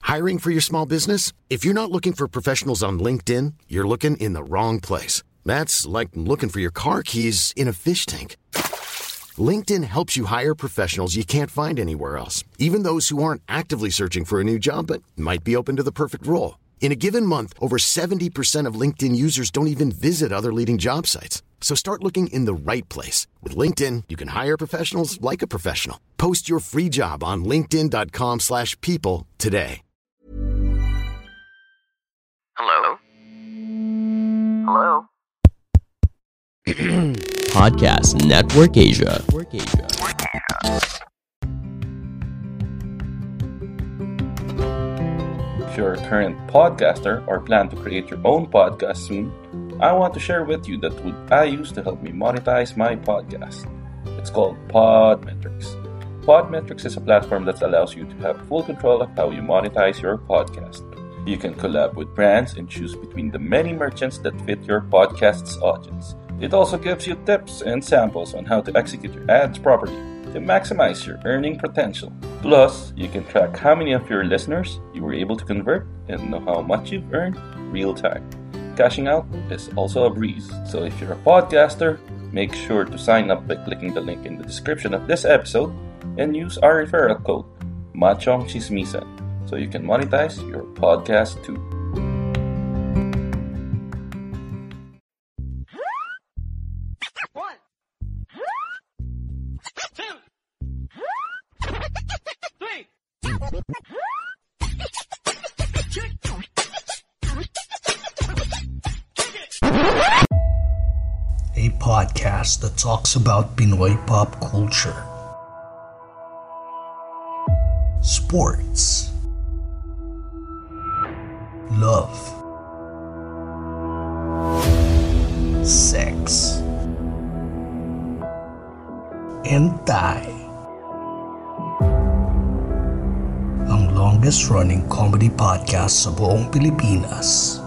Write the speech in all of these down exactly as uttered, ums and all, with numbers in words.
Hiring for your small business? If you're not looking for professionals on LinkedIn, you're looking in the wrong place. That's like looking for your car keys in a fish tank. LinkedIn helps you hire professionals you can't find anywhere else, even those who aren't actively searching for a new job but might be open to the perfect role. In a given month, over seventy percent of LinkedIn users don't even visit other leading job sites. So start looking in the right place. With LinkedIn, you can hire professionals like a professional. Post your free job on linkedin.com slash people today. Hello? Hello? Podcast Network Asia. If you're a current podcaster or plan to create your own podcast soon, I want to share with you the tool I use to help me monetize my podcast. It's called Podmetrics. Podmetrics is a platform that allows you to have full control of how you monetize your podcast. You can collab with brands and choose between the many merchants that fit your podcast's audience. It also gives you tips and samples on how to execute your ads properly to maximize your earning potential. Plus, you can track how many of your listeners you were able to convert and know how much you've earned real time. Cashing out is also a breeze. So if you're a podcaster, make sure to sign up by clicking the link in the description of this episode and use our referral code Machong Chismisan so you can monetize your podcast too. A podcast that talks about Pinoy pop culture, sports, love, sex, and Thai. Ang longest running comedy podcast sa buong Pilipinas.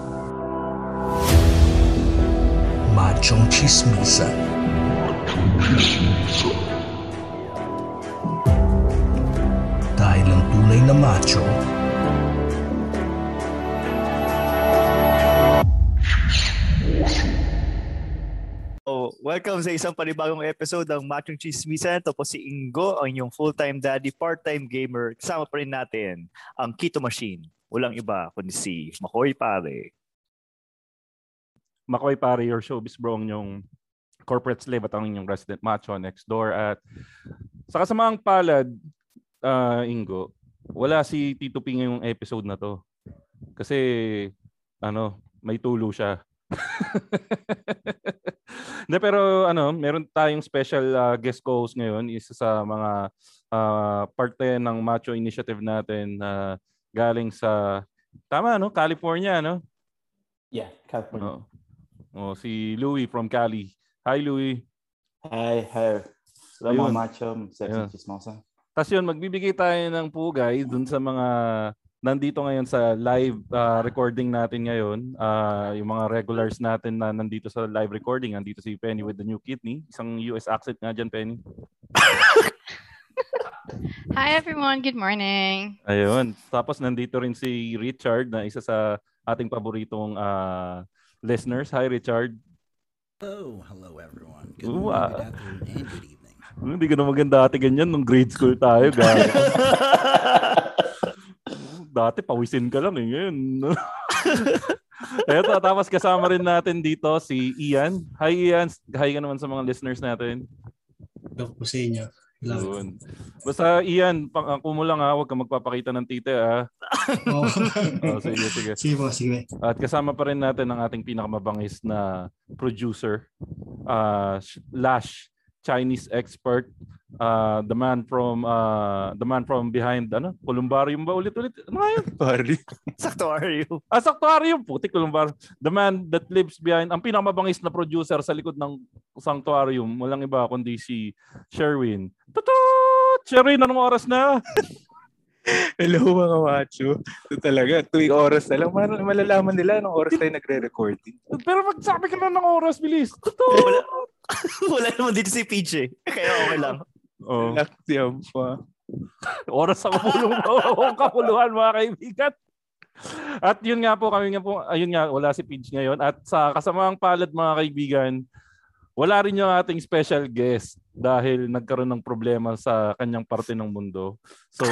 Machong Chismisan. Dahil ang tunay na macho Oh, welcome sa isang panibagong episode ng Machong Chismisan. Ito po si Ingo, ang inyong full-time daddy, part-time gamer. Kasama pa rin natin ang Keto Machine. Walang iba kundi si Makoy Pare. Makoy Pare, your showbiz bro, ang yung corporate slave at ang inyong resident macho next door. At sa kasamaang palad, uh, Ingo, wala si Tito P ngayong episode na to. Kasi, ano, may tulo siya. De, pero ano, meron tayong special uh, guest co-host ngayon, isa sa mga uh, parte ng macho initiative natin na uh, galing sa, tama no, California, no? Yeah, California. Oh. Oh, si Louie from Cali. Hi, Louie. Hi, hi. Hello, mga macho, sexy chismosa. Tapos yun, magbibigay tayo ng pugay dun sa mga nandito ngayon sa live uh, recording natin ngayon. Uh, yung mga regulars natin na nandito sa live recording. Nandito si Penny with the new kidney. Isang U S accent nga dyan, Penny. Hi everyone, good morning. Ayun. Tapos nandito rin si Richard na isa sa ating paboritong uh, listeners. Hi, Richard. Oh, hello everyone. Good Ooh, morning, uh, good afternoon, and good evening. Hindi ka na maganda dati ganyan nung grade school tayo, guys. Dati pawisin ka lang eh. Ngayon. Eto, tapos kasama rin natin dito si Ian. Hi Ian. Hi ka naman sa mga listeners natin. Hello po sa inyo. Yun. Basta Ian, ako mo lang ha, huwag ka magpapakita ng tite ha. Oh. Oh, sige, sige. Sige po, sige. At kasama pa rin natin ang ating pinakamabangis na producer, uh, Lash, Chinese expert, uh, the man from uh, the man from behind ano, Columbarium ba ulit-ulit? Ano nga yun? Sanctuarium. Ah, Sanctuarium. Puti, Columbarium. The man that lives behind, ang pinakamabangis na producer sa likod ng Sanctuarium. Walang iba kundi si Sherwin. Tutut! Sherwin, anong oras na? Hello mga macho. Ito talaga, tuwing oras na lang. Mal- malalaman nila anong oras tayo nagre-recording. Pero magsabi ka na ng oras, bilis. Wala, wala naman dito si P J. Kaya okay lang. Oh. Laktiyam pa. Oras sa kapulong kapuluhan, mga kaibigan. At yun nga po, kami nga po, ayun nga, wala si Pidge ngayon. At sa kasamaang palad, mga kaibigan, wala rin yung ating special guest dahil nagkaroon ng problema sa kanyang parte ng mundo. So,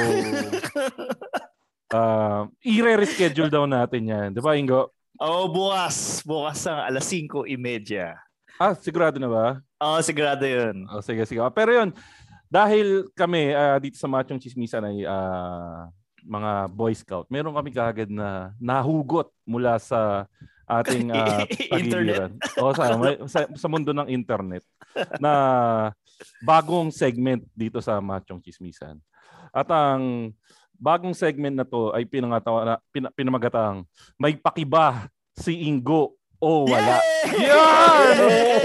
uh, i-reschedule daw natin yan. Di ba, Ingo? Oo, oh, bukas. Bukas ang alas singko trenta. Ah, sigurado na ba? Oo, oh, sigurado yun. Oh, sige, sige. Pero yun, dahil kami uh, dito sa Machong Chismisan ay uh, mga Boy Scout, meron kami kaagad na nahugot mula sa ating uh, pagiliran. O sa, sa sa mundo ng internet na bagong segment dito sa Machong Chismisan. At ang bagong segment na to ay pinangatawa pin, pinamagatang may pakiba si Ingo o wala. Yan!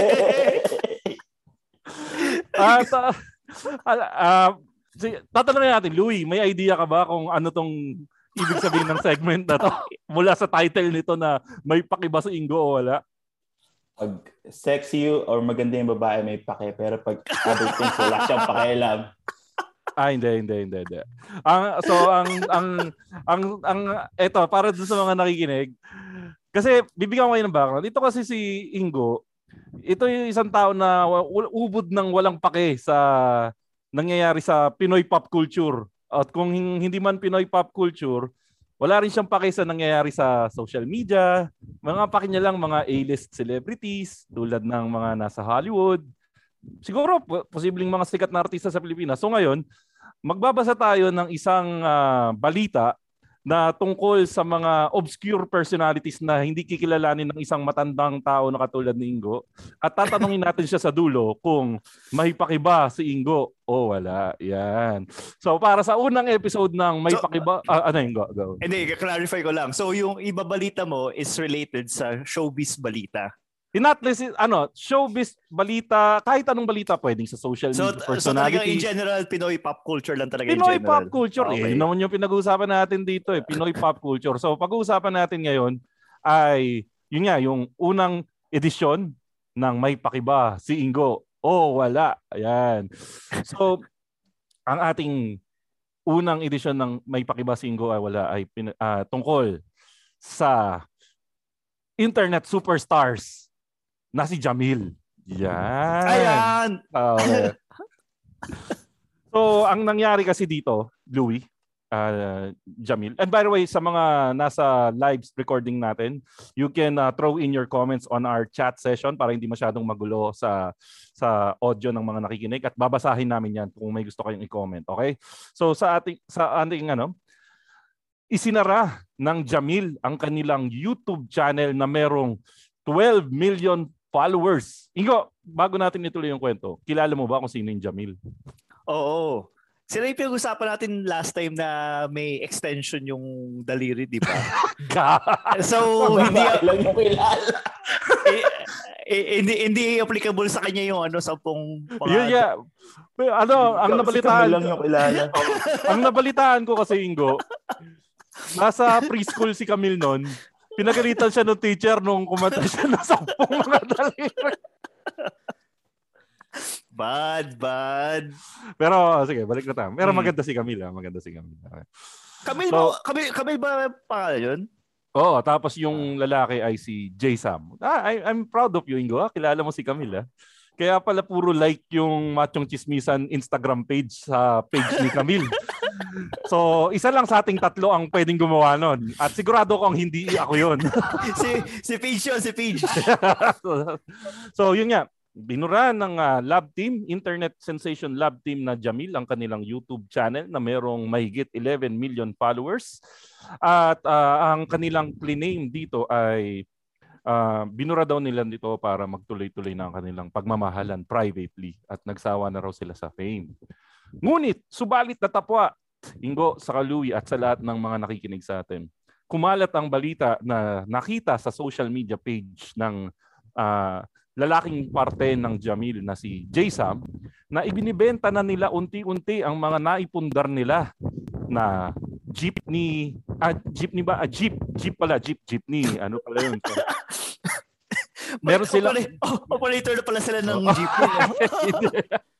At uh, uh, tatanungin natin, Louie, may idea ka ba kung ano tong ibig sabihin ng segment na to mula sa title nito na may pakiba sa Ingo o wala? Pag sexy or maganda yung babae, may pake. Pero pag other things, wala siyang pakialam. Ah, hindi, hindi, hindi, hindi. Ang, so, ang, ang, ang, ang, eto, para dun sa mga nakikinig, kasi bibigyan ko kayo ng background. Ito kasi si Ingo, ito yung isang tao na ubod ng walang pake sa nangyayari sa Pinoy pop culture. At kung hindi man Pinoy pop culture, wala rin siyang pake sa nangyayari sa social media. Mga pake niya lang mga A-list celebrities tulad ng mga nasa Hollywood. Siguro posibleng mga sikat na artista sa Pilipinas. So ngayon, magbabasa tayo ng isang uh, balita na tungkol sa mga obscure personalities na hindi kikilalanin ng isang matandang tao na katulad ni Ingo. At tatanungin natin siya sa dulo kung may pakiba si Ingo o wala. Yan. So para sa unang episode ng may so, pakiba, uh, ano Ingo? Go. Hindi, clarify ko lang. So yung ibabalita mo is related sa showbiz balita. Not least, ano, showbiz, balita, kahit anong balita pwedeng sa social media, so, personality. So in general, Pinoy pop culture lang talaga Pinoy in general. Pop culture. Okay. Eh, yun naman yung pinag-uusapan natin dito eh, Pinoy pop culture. So pag-uusapan natin ngayon ay, yun nga, yung unang edisyon ng May Pakiba, si Ingo o wala. Ayan. So, ang ating unang edisyon ng May Pakiba, si Ingo ay wala ay uh, tungkol sa internet superstars na si Jamil. Yan. Ayan! Okay. So, ang nangyari kasi dito, Louie, uh, Jamil, and by the way, sa mga nasa live recording natin, you can uh, throw in your comments on our chat session para hindi masyadong magulo sa sa audio ng mga nakikinig at babasahin namin yan kung may gusto kayong i-comment. Okay? So, sa ating, sa ating ano, isinara ng Jamil ang kanilang YouTube channel na merong twelve million followers. Ingo, bago natin ituloy yung kwento, kilala mo ba kung sino yung Jamil? Oo. Sila yung pinag-usapan natin last time na may extension yung daliri, di ba? So, hindi lang yung kilala. eh, eh, hindi, hindi applicable sa kanya yung ano, sampung mga... Yeah, yeah. Ano, ang nabalitaan lang yung kilala. Ang nabalitaan ko kasi, Ingo, nasa preschool si Camille noon, pinagalitan siya ng teacher nung kumanta siya ng sampung mga daliri. Bad, bad. Pero sige, balik na tayo. Pero hmm. maganda si Camille, ah. maganda si Camille. Okay. Camille, so, ba, Camille, Camille ba pangalan yun? Oo, tapos yung lalaki ay si J. Sam. Ah, I, I'm proud of you, Ingo. Ah. Kilala mo si Camille. Ah. Kaya pala puro like yung Machong Chismisan Instagram page sa page ni Camille. So, isa lang sa ating tatlo ang pwedeng gumawa nun. At sigurado kong hindi ako yun. si, si Page yun, si Page. so, so, yun nga. Binura ng uh, lab team, internet sensation lab team na Jamil ang kanilang YouTube channel na merong mahigit eleven million followers. At uh, ang kanilang claim dito ay Uh, binura daw nila dito para magtuloy-tuloy na ang kanilang pagmamahalan privately at nagsawa na raw sila sa fame. Ngunit, subalit natapwa, Ingo, sa Louie at sa lahat ng mga nakikinig sa atin, kumalat ang balita na nakita sa social media page ng uh, lalaking parte ng Jamil na si J. Sam na ibinibenta na nila unti-unti ang mga naipundar nila na jeepney, ah, jeepney ba? Ah, jeep, jeep pala, jeep, jeepney. Ano pala yun? So, meron sila... Operator na pala sila ng oh. jeepney.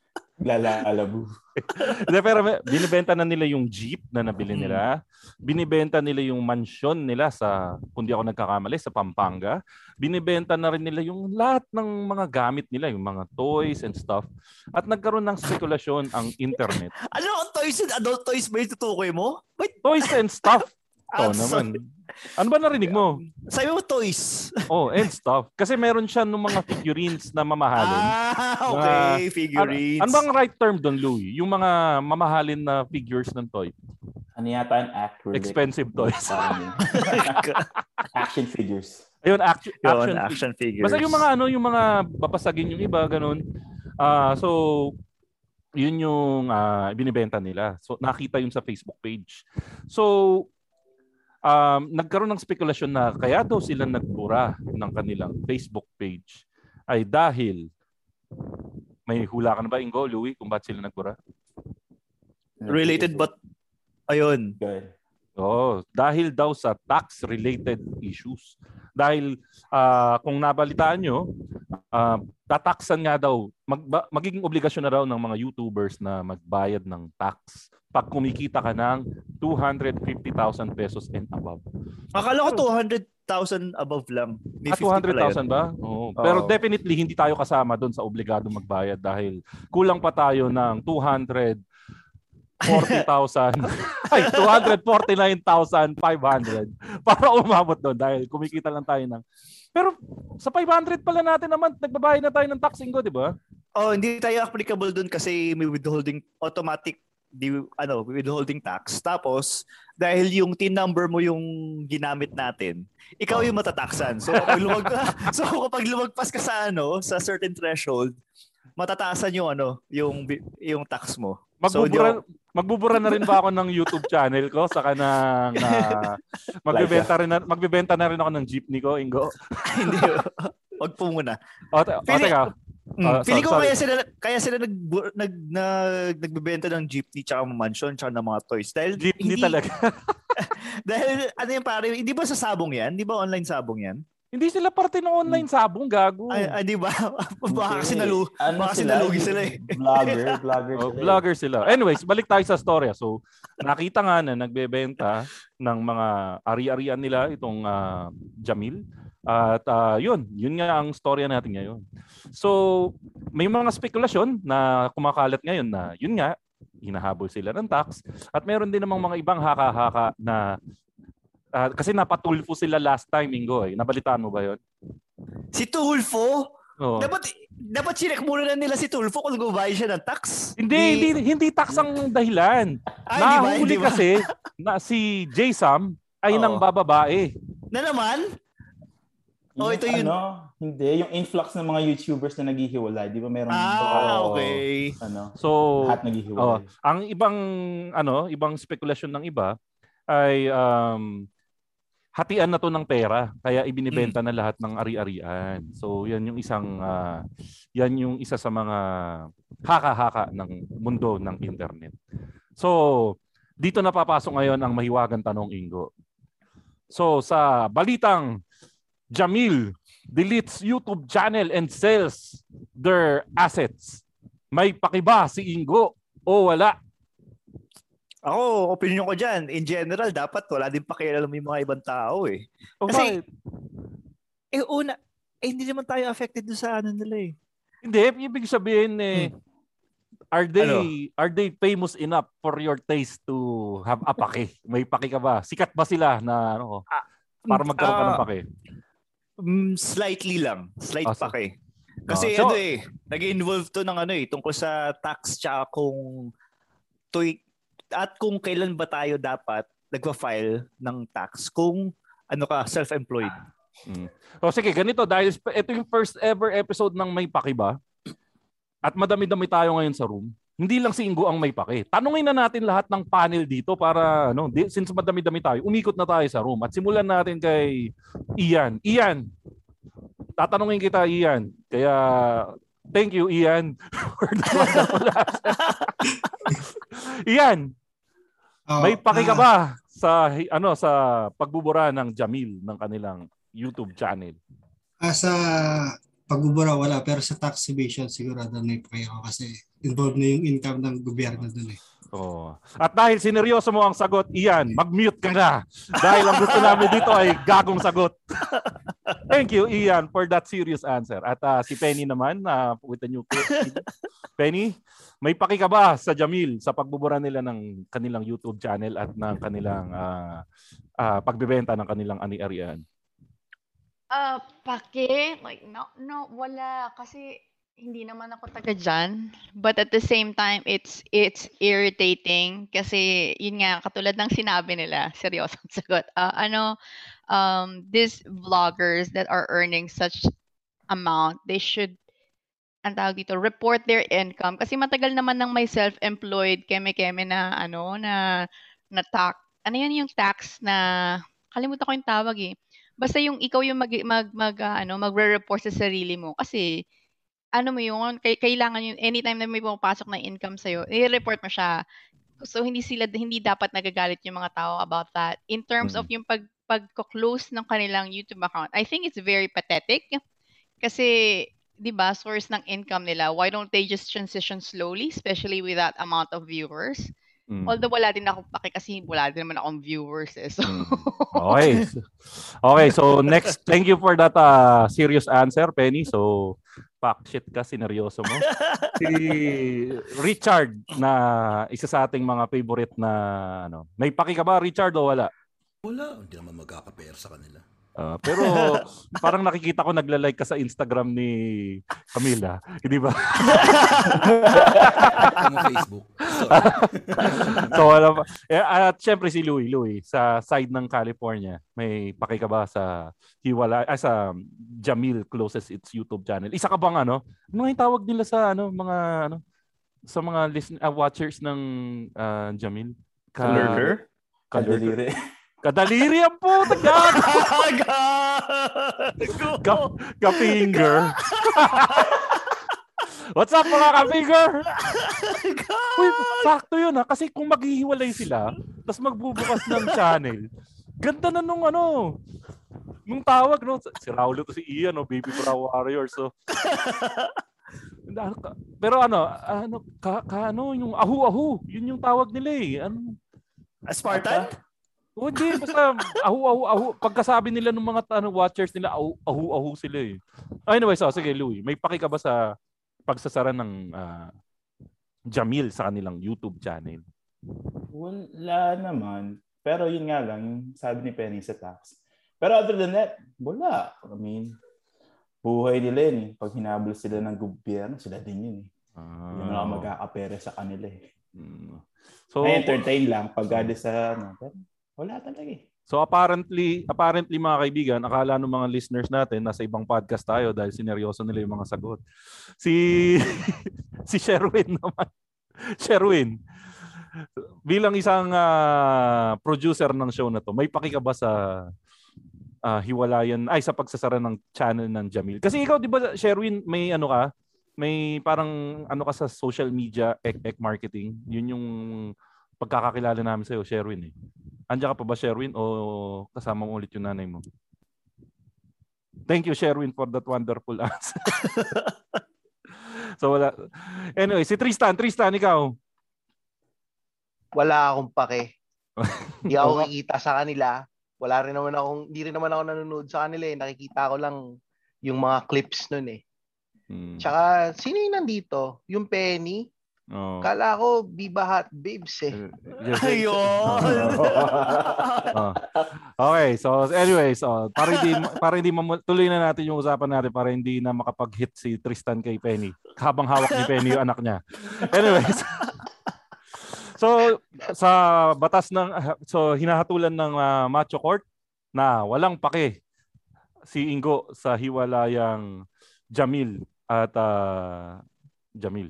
Naglalalabu. Hindi, pero may- binibenta na nila yung jeep na nabili nila. Binibenta nila yung mansion nila sa, kung di ako nagkakamali, sa Pampanga. Binibenta na rin nila yung lahat ng mga gamit nila, yung mga toys and stuff. At nagkaroon ng spekulasyon ang internet. Ano ang toys and adult toys ba yung tutukoy mo? Wait, Toys and stuff. Ah, To naman. Ano ba narinig mo? sabi mo toys. Oh, and stuff. Kasi meron siya ng mga figurines na mamahalin. Ah, okay. Mga- Figurines. Ano, ano bang right term doon, Louie? Yung mga mamahalin na figures ng toy. Ano yata ang acrylic? Expensive toys. Parang yun. Action figures. Ayun, action, Yun, action, action figures. Basta yung mga ano, yung mga babasagin yung iba, ganun. Ah, so yun yung ah, binibenta nila. So nakita yun sa Facebook page. So um, nagkaroon ng spekulasyon na kaya daw sila nagbura ng kanilang Facebook page ay dahil may hula ka na ba, Ingo, Louie, kung bakit sila nagbura? Related but ayun. Good. Oo, dahil daw sa tax-related issues. Dahil ah, kung nabalitaan nyo, ah, tataksan nga daw, mag, magiging obligasyon na daw ng mga YouTubers na magbayad ng tax pag kumikita ka ng two hundred fifty thousand pesos and above. Akala ko two hundred thousand above lang. May Ah, fifty two hundred thousand pala yun. ba? Oo. Pero Oo. definitely hindi tayo kasama doon sa obligado magbayad dahil kulang pa tayo ng two hundred forty thousand ay two hundred forty-nine thousand five hundred para umabot doon dahil kumikita lang tayo ng. Pero sa five hundred pala natin naman nagbabayad na tayo ng taxing ko, di ba? Oh, hindi tayo applicable dun kasi may withholding automatic di ano, withholding tax. Tapos dahil yung T I N number mo yung ginamit natin, ikaw yung matataksan. So kapag lumag so kapag lumagpas ka sa ano, sa certain threshold, matataasan yung ano, yung bi- yung tax mo. So, hindi Magbubura, ako- magbubura na rin ba ako ng YouTube channel ko saka ng ah, magbebenta rin na, magbebenta na rin ako ng jeepney ko, Ingo. hindi. Wag po muna. O, te- o Pili- teka. Mm, Ah, Pili so- ko sorry. kaya sila kaya sila nag nag, nag nagbebenta ng jeepney tsaka mansion tsaka ng mga toys dahil Jeepney hindi talaga. dahil ano yan pare, hindi ba sa sabong yan? Hindi ba online sabong yan? Hindi sila parte ng online sabong, gago. Ay, ay di ba? Baka kasi Hindi. nalu Ano baka kasi sila? nalugi sila eh. Vlogger, vlogger Oh, sila. eh. vlogger sila. Anyways, balik tayo sa storya. So, nakita nga na nagbebenta ng mga ari-arian nila itong ah, Jamil. At ah, yun, yun nga ang storya natin ngayon. So, may mga spekulasyon na kumakalat ngayon na yun nga, hinahabol sila ng tax. At meron din namang mga ibang haka-haka na ah, kasi napatulfo sila last time, Ingo. Eh. Nabalitaan mo ba yun? Si Tulfo, Oo. dapat dapat chinek muna na nila si Tulfo kung nagbabayad siya ng tax. Hindi, hindi, hindi tax ang dahilan. Ay, di ba? Nahuli Hindi ba? kasi na si J-Sam ay Oo. nang bababae. Na naman? Oh, Yung ito yun. Ano, hindi. Yung influx ng mga YouTubers na naghihiwalay. Di ba meron Ah, Oo. okay. ano, So, lahat oh, naghihiwalay. ang ibang ano, ibang spekulasyon ng iba ay um, hatian na to ng pera kaya ibinibenta na lahat ng ari-arian. So, yan yung isang ah, yan yung isa sa mga haka-haka ng mundo ng internet. So, dito na papasok ngayon ang mahiwagang tanong, Ingo. So, sa balitang Jamil deletes YouTube channel and sells their assets. May pakiba si Ingo o wala? Ako, opinion ko dyan, in general, dapat wala din pakialam yung mga ibang tao eh. O Kasi, bakit? eh una, eh hindi naman tayo affected doon sa ano nila eh. Hindi, ibig sabihin eh, are they Ano? are they famous enough for your taste to have a pake? May pake ka ba? Sikat ba sila na ano, para magkaroon ka ng Ah, pake? mm, slightly lang. Slight Ah, so- pa kay. Kasi Ah, so- ano eh, nag-involve to ng ano eh, tungkol sa tax tsaka kung tuy, at kung kailan ba tayo dapat nagpa-file ng tax kung ano ka, self-employed. Mm. O sige, ganito dahil sp- ito yung first ever episode ng May Paki Ba at madami-dami tayo ngayon sa room. Hindi lang si Ingo ang may paki. Tanungin na natin lahat ng panel dito para ano, di, since madami-dami tayo, umikot na tayo sa room at simulan natin kay Ian. Ian, tatanungin kita, Ian. Kaya thank you, Ian, for the wonderful answer. Ian, Oh, may paki ka ah, ba sa hi- ano sa pagbubura ng Jamil ng kanilang YouTube channel? ah, sa pagbubura wala, pero sa tax evasion sigurado may paki ako kasi involved na yung income ng gobyerno dun eh. Oh. At dahil sineryoso mo ang sagot, Ian, mag-mute ka na. Dahil ang gusto namin dito ay gagong sagot. Thank you, Ian, for that serious answer. At uh, si Penny naman, uh, with the new clip. Penny, may paki ka ba sa Jamil sa pagbubura nila ng kanilang YouTube channel at ng kanilang uh, uh, pagbebenta ng kanilang ani-arian? Uh, pake? Like, no, no, wala. Kasi hindi naman ako taga dyan. But at the same time, it's it's irritating kasi yun nga, katulad ng sinabi nila, seryosong sagot. Uh, ano, um, these vloggers that are earning such amount, they should, ang tawag dito, report their income. Kasi matagal naman ng may self-employed, keme-keme na, ano, na, na tax. Ano yan yung tax na, kalimutan ko yung tawag eh. Basta yung ikaw yung mag, mag, mag uh, ano, magre-report sa sarili mo. Kasi, ano mo yun, kailangan yun, anytime na may pumapasok na income sa'yo, i-report mo siya. So, hindi sila, hindi dapat nagagalit yung mga tao about that. In terms mm-hmm. of yung pag, pag-close ng kanilang YouTube account, I think it's very pathetic. Kasi, di ba, source ng income nila, why don't they just transition slowly, especially with that amount of viewers? Mm. Although wala din ako paki kasi wala din naman akong viewers eh. So. Mm. Okay. Okay, so next, thank you for that uh, serious answer, Penny. So, fuck shit ka, sineryoso mo. Si Richard na isa sa ating mga favorite na ano. May paki ka ba, Richard, o wala? Wala, hindi naman magkaka-pair sa kanila. Uh, pero parang nakikita ko nagla-like ka sa Instagram ni Camila, hindi ba? Ang Facebook. So wala pa. Eh, at syempre si Louie, Louie sa side ng California, may paki ka ba sa Hiwala ay sa Jamil closes its YouTube channel? Isa ka bang ano? Ano yung tawag nila sa ano mga ano sa mga listen uh, watchers ng uh, Jamil? Ka- Lurker? Kadaliri. Kadaliri ang puta, gago. Ka- Ka-finger. What's up mga ka-finger? Uy, sakto yun ha. Kasi kung maghihiwalay sila, tapos magbubukas ng channel, ganda na nung ano, nung tawag, no? Si Raulo to si Ian, no? Baby Bra Warrior. So, pero ano, ano, ka, ka, ano, yung ahu-ahu, yun yung tawag nila eh. Ano? Spartan? O hindi, basta ahu-ahu-ahu. Pagkasabi nila ng mga ano, watchers nila, ahu-ahu sila eh. Anyway, so, sige Louie, may paki ka ba sa pagsasara ng uh, Jamil sa kanilang YouTube channel? Wala naman. Pero yun nga lang, yung sabi ni Penny sa tax. Pero other than that, wala. I mean, buhay nila yun eh. Pag hinabol sila ng gobyerno, sila din yun eh. Ah. Yung mga magkakapere sa kanila eh. Hmm. So, na-entertain lang pag gado sa ano. Wala talaga eh. So apparently, apparently mga kaibigan, akala ng mga listeners natin nasa ibang podcast tayo dahil sineryoso nila yung mga sagot. Si si Sherwin naman. Sherwin, bilang isang uh, producer ng show na to, may paki ka ba sa uh, hiwalayan, ay sa pagsasara ng channel ng Jamil? Kasi ikaw, di ba Sherwin, may ano ka, may parang ano ka sa social media, ek-ek marketing. Yun yung pagkakakilala namin sa'yo, Sherwin eh. Andiyan ka pa ba, Sherwin, o kasama mo ulit yung nanay mo? Thank you, Sherwin, for that wonderful answer. So, wala. Anyway, si Tristan. Tristan, ikaw? Wala akong pake. Hindi ako kikita sa kanila. Wala rin naman akong, hindi rin naman ako nanonood sa kanila eh. Nakikita ko lang yung mga clips nun eh. Hmm. Tsaka, sino yung nandito? Yung Penny? Oh. Kala ko Viva Hot Babes eh. Ayun. Oh. Okay, so anyway, so para hindi para hindi mamu- tuloy na natin yung usapan natin para hindi na makapag-hit si Tristan kay Penny habang hawak ni Penny yung anak niya. Anyways. So sa batas ng so hinahatulan ng uh, Macho Court na walang pake si Ingo sa hiwalayang Jamil at uh, Jamil.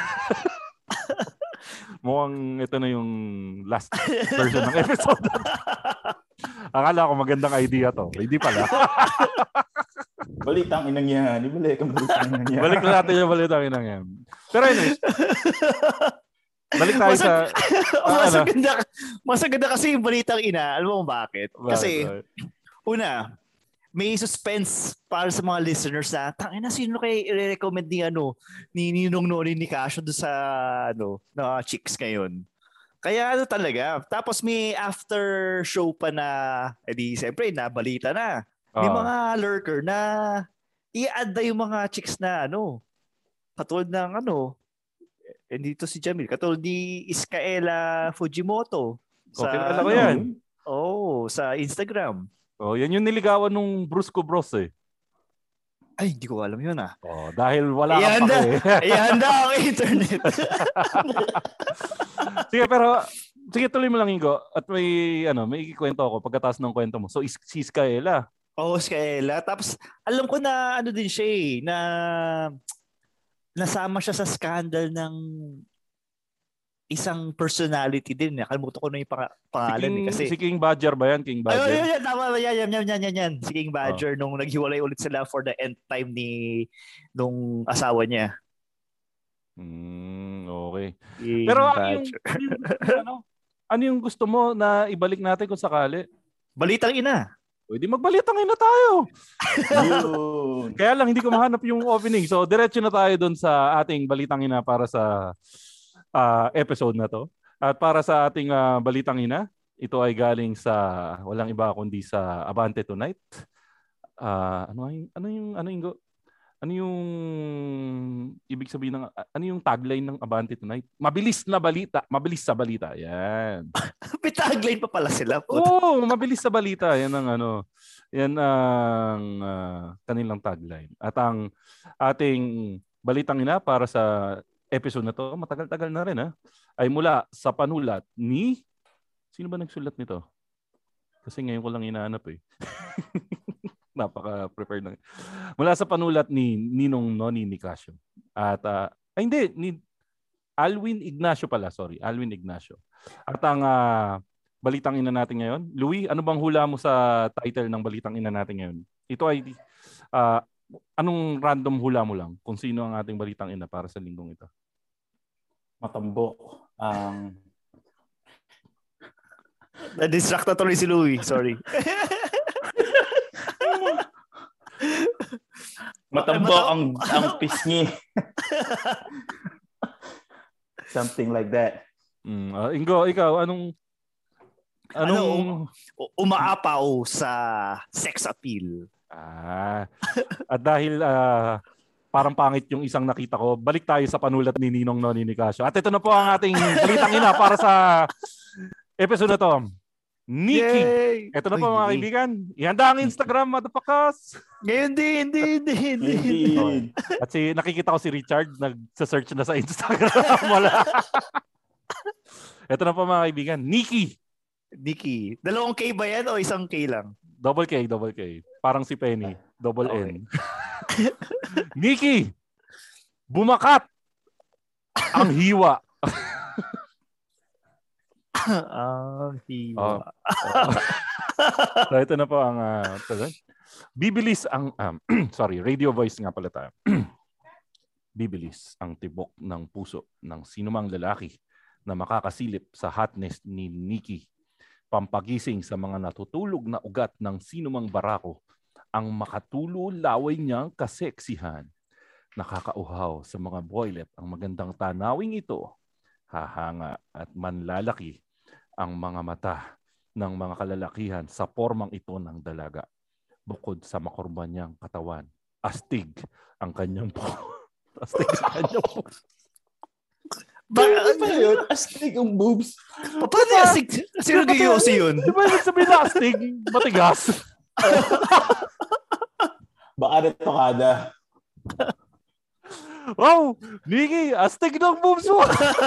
Mukhang ito na yung last version ng episode. Akala ko magandang idea to. Hindi pala. Balitang inang yan. Ibalik ang balitang inang yan. Balik na natin yung balitang inang yan. Pero anyways, balik tayo Masag, sa... Uh, masaganda, masaganda kasi yung balitang ina. Alam mo bakit? Kasi, una, may suspense para sa mga listeners na tangina sino kay i-recommend ni ano ni Ninong Noni ni Casio do sa ano na chicks ngayon. Kaya ano talaga. Tapos may after show pa na edi siyempre na balita na. May Ah. mga lurker na i-add na yung mga chicks na ano katulad ng ano eh, dito si Jamil katulad ni Iskaela Fujimoto Oh, kilala ko yan. Oh, sa Instagram. Oh, yan yung niligawan nung Brusco Bros eh. Ay, hindi ko alam yun ah. Oh, dahil wala kang Ihanda, pake. ihanda ang internet. Sige, pero sige tuloy mo lang Ingo at may ano, may ikikwento ako pagkatapos ng kwento mo. So is, si Iskaela. Oo, oh, Iskaela. Tapos alam ko na ano din siya eh, na nasama siya sa scandal ng isang personality din. Nakalimutan ko na yung pang- pangalan si King, eh. Kasi, si King Badger ba yan? King Badger? Ay, ay, ay, tama. Yan, yan, yan, yan, yan, yan. Si King Badger nung naghiwalay ulit sila for the end time ni nung asawa niya. Mm, okay. King Pero ano yung, Badger. ano, yung, ano, ano yung gusto mo na ibalik natin kung sakali? Balitang ina. Pwede magbalitang ina tayo. Yun. Kaya lang hindi ko mahanap yung opening. So diretso na tayo doon sa ating balitang ina para sa uh, episode na to. At para sa ating uh, balitang ina, ito ay galing sa walang iba kundi sa Abante Tonight. Uh, ano yung ano yung ano yung ano yung ibig sabihin ng ano yung tagline ng Abante Tonight? Mabilis na balita, mabilis sa balita. Yan. May tagline pa pala sila. Oo, oh, mabilis sa balita. Yan ang ano. Yan ang uh, kanilang tagline. At ang ating balitang ina para sa episode na to, matagal-tagal na rin ha, ay mula sa panulat ni sino ba nagsulat nito? Kasi ngayon ko lang inaanap eh. Napaka-prepared lang. Mula sa panulat ni Ninong Noni ni Casio. At uh, ay hindi, ni Alwin Ignacio pala, sorry. Alwin Ignacio. At ang uh, balitang ina natin ngayon, Louie, ano bang hula mo sa title ng balitang ina natin ngayon? Ito ay uh, anong random hula mo lang kung sino ang ating balitang ina para sa linggong ito? Matambok. Ang um... Na-distract na tuloy si Louie. Sorry. Matambok ang ang pisngi. Something like that. Mm, uh, Ingo, ikaw anong anong ano, umaapaw sa sex appeal? Ah. At dahil uh, parang pangit yung isang nakita ko, balik tayo sa panulat ni Ninong Noni ni Casio. At ito na po ang ating balitang ina para sa episode na to. Nikki. Yay! Ito na po mga kaibigan. Ihanda ang Instagram, motherfuckers. Ngayon din, hindi, hindi, hindi. At si, nakikita ko si Richard, nag-search na sa Instagram. Wala. Ito na po mga kaibigan. Nikki. Nikki. Dalawang K ba yan o isang K lang? Double K, double K. Parang si Penny. Double okay. N. Nikki. Bumakat. Ang hiwa. Ang hiwa. Oh. Oh. So ito na po ang uh, bibilis ang um, sorry, radio voice nga pala tayo. Bibilis ang tibok ng puso ng sinumang lalaki na makakasilip sa hotness ni Nikki. Pampagising sa mga natutulog na ugat ng sinumang barako. Ang makatulo laway niyang kaseksihan. Nakakauhaw sa mga boylet ang magandang tanawing ito. Hahanga at manlalaki ang mga mata ng mga kalalakihan sa formang ito ng dalaga. Bukod sa makurban niyang katawan, astig ang kanyang po. Astig ang kanyang po. Bakit pa yun? Astig ang boobs. Paano astig? Sino giyosi yun? Di ba yung sabihin na astig? Matigas. Baka nito kada. Wow! Nikki, astig ng boobs mo!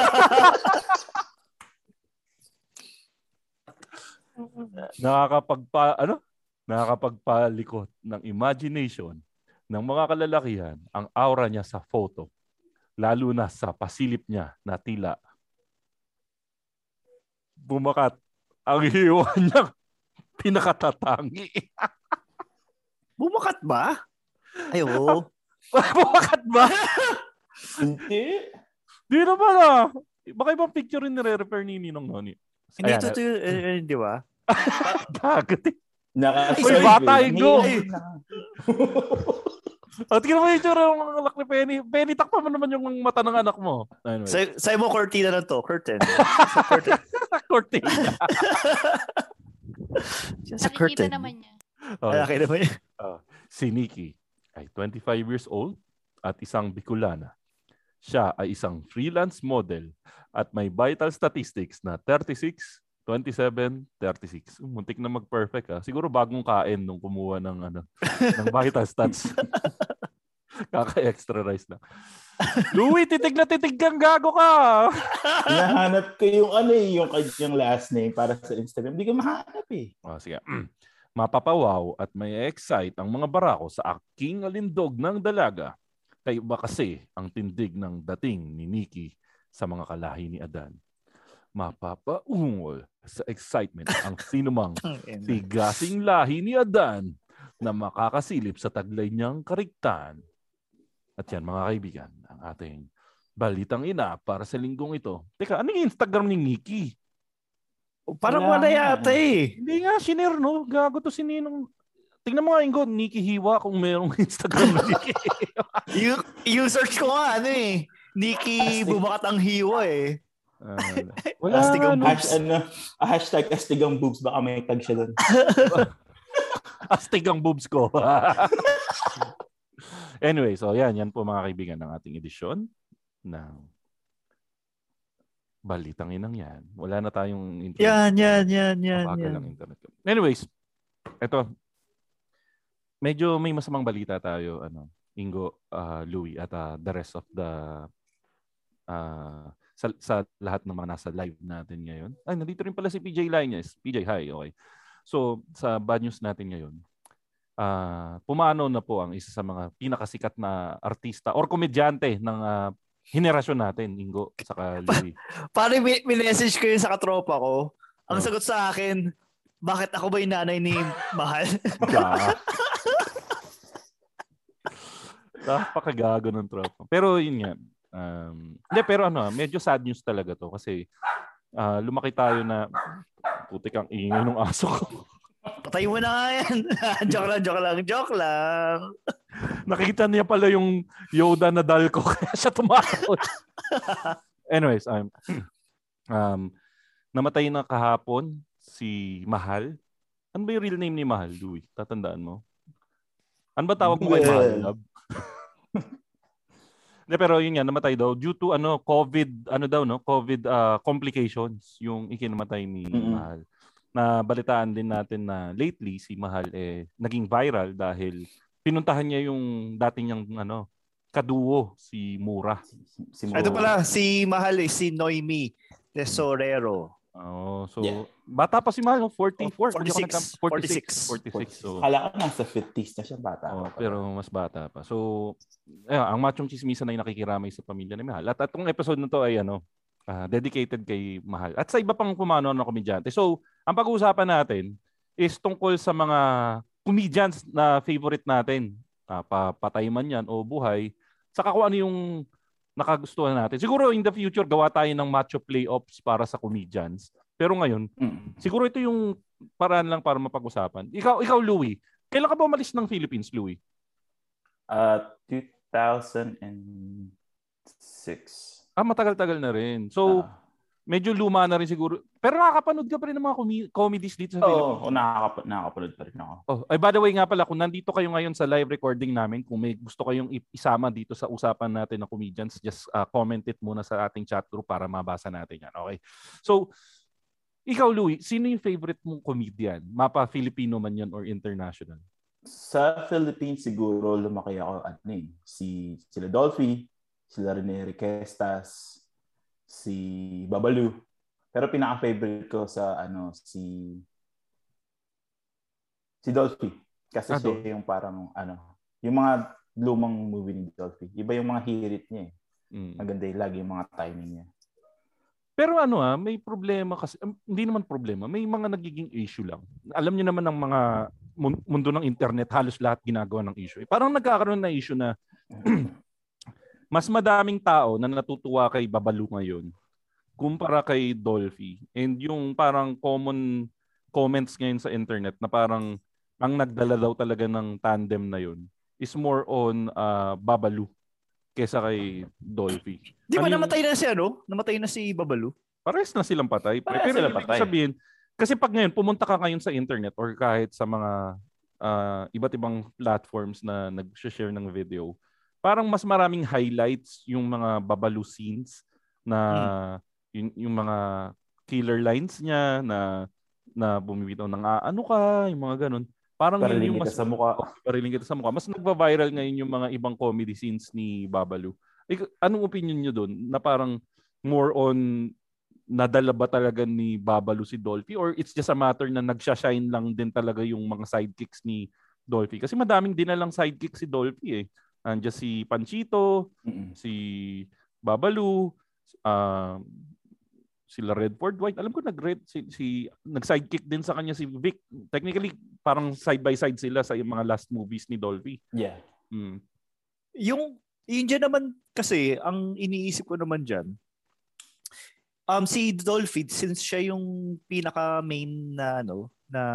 Nakakapagpa, ano? Nakakapagpalikot ng imagination ng mga kalalakihan ang aura niya sa photo. Lalo na sa pasilip niya na tila bumakat ang hiwa niya pinakatatangi. Bumakat ba? Ay, oo. Bumakat ba? Hindi. Di naman ah. Baka ibang picture rin nire-refer ni Ninong Noni. Hindi ito, ito, eh, di ba? Gagot eh. Naka-swipe. Uy, bata, eh. Ingo! Ngayon na. O, tingnan mo yung tsura ng mga anak ni Penny. Penny, takpa mo naman yung mata ng anak mo. Anyway. Sa, sa mo, cortina na to. Curtain. Sa curtain. Cortina. Sa curtain. Nakikita naman niya. Oh, Nakikita naman niya. Uh, si Nikki ay twenty-five years old at isang Bicolana. Siya ay isang freelance model at may vital statistics na thirty-six, twenty-seven, thirty-six. Muntik na mag-perfect ah. Siguro bagong kain nung kumuha ng ano ng vital stats. Kaka-extra rice lang. Louie, titig na titig kang gago ka. Hinahanap ko yung ano eh, yung kanyang last name para sa Instagram. Hindi ko mahanap eh. Oh, sige. Mapapawaw at may excite ang mga barako sa aking alindog ng dalaga. Kaya iba kasi ang tindig ng dating ni Nikki sa mga kalahi ni Adan. Mapapaungol sa excitement ang sinumang tigasing lahi ni Adan na makakasilip sa taglay niyang kariktan. At yan mga kaibigan, ang ating balitang ina para sa linggong ito. Teka, ano yung Instagram ni Nikki? Parang wala yata eh. Hindi nga, sinare, no? Gago to si Ninong. Tingnan mo nga, Ingo, Nikki Hiwa kung merong Instagram na Nikki Hiwa. yung, yung search ko nga, ano eh. Nikki bumakat ang hiwa eh. Uh, wala Astigang nga. boobs. Ano, hashtag astigang boobs. Baka may tag siya doon. Astigang boobs ko. Anyway, so yan, yan po mga kaibigan ng ating edisyon ng Balitang Inang yan. Wala na tayong internet. Yan, yan, yan, yan. Mabagal yan. ang internet. Anyways, eto, medyo may masamang balita tayo, ano, Ingo, uh, Louie, at uh, the rest of the uh, sa, sa lahat ng mga nasa live natin ngayon. Ay, nandito rin pala si P J Lainez. P J, hi, okay. So, sa bad news natin ngayon, uh, pumanaw na po ang isa sa mga pinakasikat na artista or komedyante ng uh, henerasyon natin, Ingo, saka Louie. Parang minessage ko yun sa katropa ko. Ang oh. sagot sa akin, bakit ako ba yung nanay ni Mahal? Napakagago ng tropa. Pero yun yan. Um, hindi, pero ano, medyo sad news talaga to kasi uh, lumaki tayo na putik ang ingay ng aso ko. Patay mo na nga yan. Joke lang, joke lang, joke lang. Nakita niya pala yung Yoda na dal ko kaya siya tumakot. Anyways, um, um, namatay na kahapon si Mahal. Ano ba yung real name ni Mahal, Louie? Tatandaan mo? Ano ba tawag mo kay Mahal, love? De, pero yun nga, namatay daw due to ano COVID, ano daw no, COVID uh, complications yung ikinamatay ni mm-hmm. Mahal. Na balitaan din natin na lately si Mahal eh naging viral dahil pinuntahan niya yung dati niyang ano kaduo si Mura. Si Mura. Ito pala si Mahal eh, si Noemi Tesorero. Oh, so yeah. Bata pa si Mahal, forty-four, oh, forty-six, forty-six, forty-six. So hala ka nasa fifties na siya, bata. Oh, pero mas bata pa. So eh, ang machong chismisan ay nakikiramay sa pamilya ni Mahal. At itong episode na to ay ano, uh, dedicated kay Mahal. At sa iba pang kumano na komedyante. So, ang pag-uusapan natin is tungkol sa mga comedians na favorite natin. Uh, papatay man yan o buhay. Saka kung ano yung nakagustuhan natin. Siguro in the future, gawa tayo ng macho playoffs para sa comedians. Pero ngayon, mm. siguro ito yung paraan lang para mapag-usapan. Ikaw, ikaw Louie, kailan ka ba umalis ng Philippines, Louie? Uh, two thousand six. Ah, matagal-tagal na rin. So, uh, medyo luma na rin siguro. Pero nakakapanood ka pa rin ng mga com- comedies dito sa oh, Philippines. Oo, oh, nakakap- nakakapanood pa rin ako. Oh, ay, by the way nga pala, kung nandito kayo ngayon sa live recording namin, kung may gusto kayong isama dito sa usapan natin ng comedians, just uh, comment it muna sa ating chat group para mabasa natin yan. Okay? So, ikaw, Louie, sino yung favorite mong comedian? Mapa Filipino man yan or international? Sa Philippines, siguro lumaki ako ano eh, si sila Dolphy, sila Rene Requestas, si Babalu. Pero pinaka-favorite ko sa ano si si Dolphy kasi ah, siya yung parang ano, yung mga lumang movie ni Dolphy. Iba yung mga hirit niya eh. Mm. Maganda yung lagi yung mga timing niya. Pero ano ah, may problema kasi, um, hindi naman problema, may mga nagiging issue lang. Alam niyo naman ng mga mundo ng internet, halos lahat ginagawa ng issue. Parang nagkakaroon na issue na mas madaming tao na natutuwa kay Babalu ngayon kumpara kay Dolphy. And yung parang common comments ngayon sa internet na parang ang nagdala daw talaga ng tandem na yun is more on uh, Babalu kesa kay Dolphy. Di ba ano namatay na si ano? Namatay na si Babalu? Pares na silang patay. Pares Pero sila ibig patay. sabihin, kasi pag ngayon pumunta ka ngayon sa internet or kahit sa mga uh, iba't ibang platforms na nag-share ng video, parang mas maraming highlights yung mga Babalu scenes na hmm. yung, yung mga killer lines niya na na bumibitaw ng ah, ano ka, yung mga ganun. Parang Pariling yun yung mas kita sa mukha. Oh, pariling kita sa mukha. Mas nagva-viral ngayon yung mga ibang comedy scenes ni Babalu. Eh, anong opinion niyo doon? Na parang more on nadala ba talaga ni Babalu si Dolphy or it's just a matter na nagsha-shine lang din talaga yung mga sidekicks ni Dolphy? Kasi madaming dinalang sidekick si Dolphy eh. Andiyan si Panchito, mm-hmm. si Babalu, uh, sila Redford White. Alam ko nag-red si, si nag-sidekick din sa kanya si Vic. Technically parang side by side sila sa yung mga last movies ni Dolphy. Yeah. Hmm. Yung yun dyan naman kasi ang iniisip ko naman diyan. Um si Dolphy since siya yung pinaka main na ano na